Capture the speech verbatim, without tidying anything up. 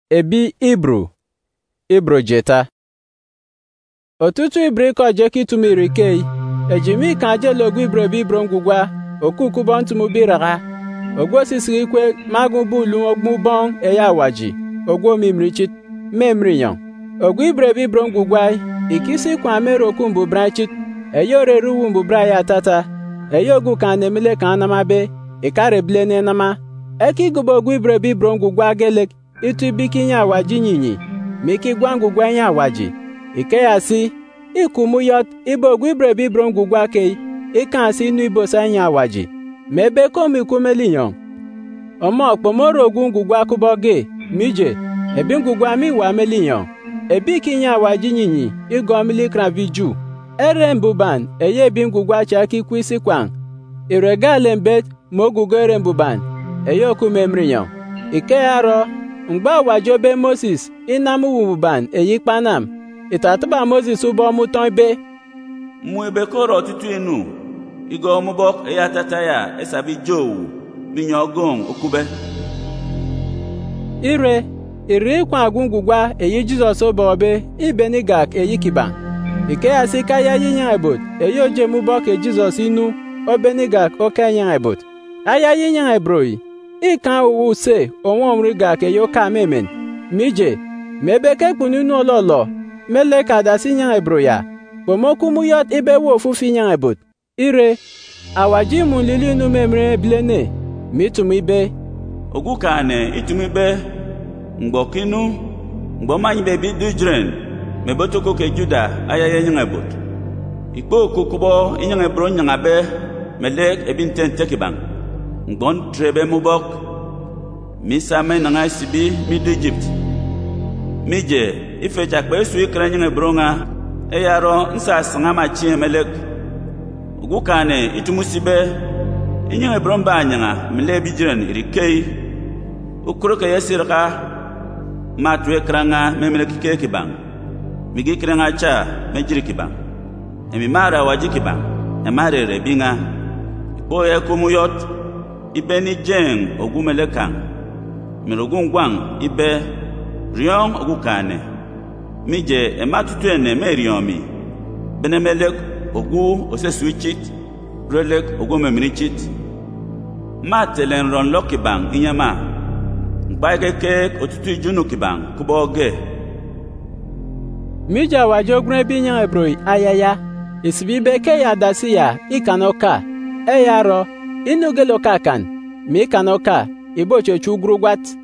Ebi Ibru Ibru jeta Otutu ibriko jeki tumiri kei ejimi kanje logu ibro bibro ngugwa okuku bon tumu biraga ogwo sisiri kwe magu bulu ogmu bon eya waji ogwo mimrichit memriyon ogwu ibro bibro ngugwa ikisi kwa mero kumbu branchit eyore ruwu mbu braya tata eyogu kanemile kanamabe ikare blene nama eki gubo ogwu ibro bibro ngugwa gelek itu biki nya waji nyinyi miki gwangu gwanya waji ike ya si ikumu yot ibo gwibre bibro ngugwa kei ikan si nu ibo sanya waji mebe komi kumelinyon omo okpomoro ogun ngugwa kuboge mije ebi ngugwa mi wa melinyon ebi kinya waji nyinyi igo milikran viju ere mbuban eye bi ngugwa chaki kwisi kwang iregale mbet mogugo ere mbuban eye okumemrinyon ike aro Mgba wajobe Moses inamu wububan eyikpanam itatuba Moses ubo muton be mu ebe koro tutu enu igo mubok eyatata ya esabi jowu minyogon okube ire ire kwa agungugwa eyi Jesus obobe ibenigak eyikiba ike asika ya yinya ebot eyo je mubok e Jesus inu obenigak okenya ebot aya yinya ebroi ikan owu se onwon riga ke yo ka memen mije mebeke kununu ololo mele kada sinya ebroya pomoku muyot ibe wo fufi nya ebot ire awaji mun lili nu memre blene mitum ibe ogu kane itum ibe ngbokinu ngbomanyi be bidujren mebotoko ke juda ayaye nya ebot ikpo kokubo nya ebro nya be melek ebinten tekibang ngbon trebe mubok misame nanga sibi mi Egypt mije ife chakpe su ikranyi bronga eyaro nsa sanga machi melek ugukane itumusibe inyi bromba anyanga melebi jiran irikei ukruka yasirka matwe kranga memelek keke bang migi kranga cha mejiriki bang emi mara wajiki bang emare rebinga boye kumuyot ibeni jeng ogumelekan mirogun gwang ibe rion ogukane mije ematutu ene meriomi benemelek ogu osesuichit relek ogumemrichit matelen ron lokibang inyama ngbaigeke otutu ijunu kibang kuboge mija wajogre binya ebroi ayaya isbibe ke ya dasiya ikanoka eyaro inugeloka kan mi kanoka ibocho chugru gwat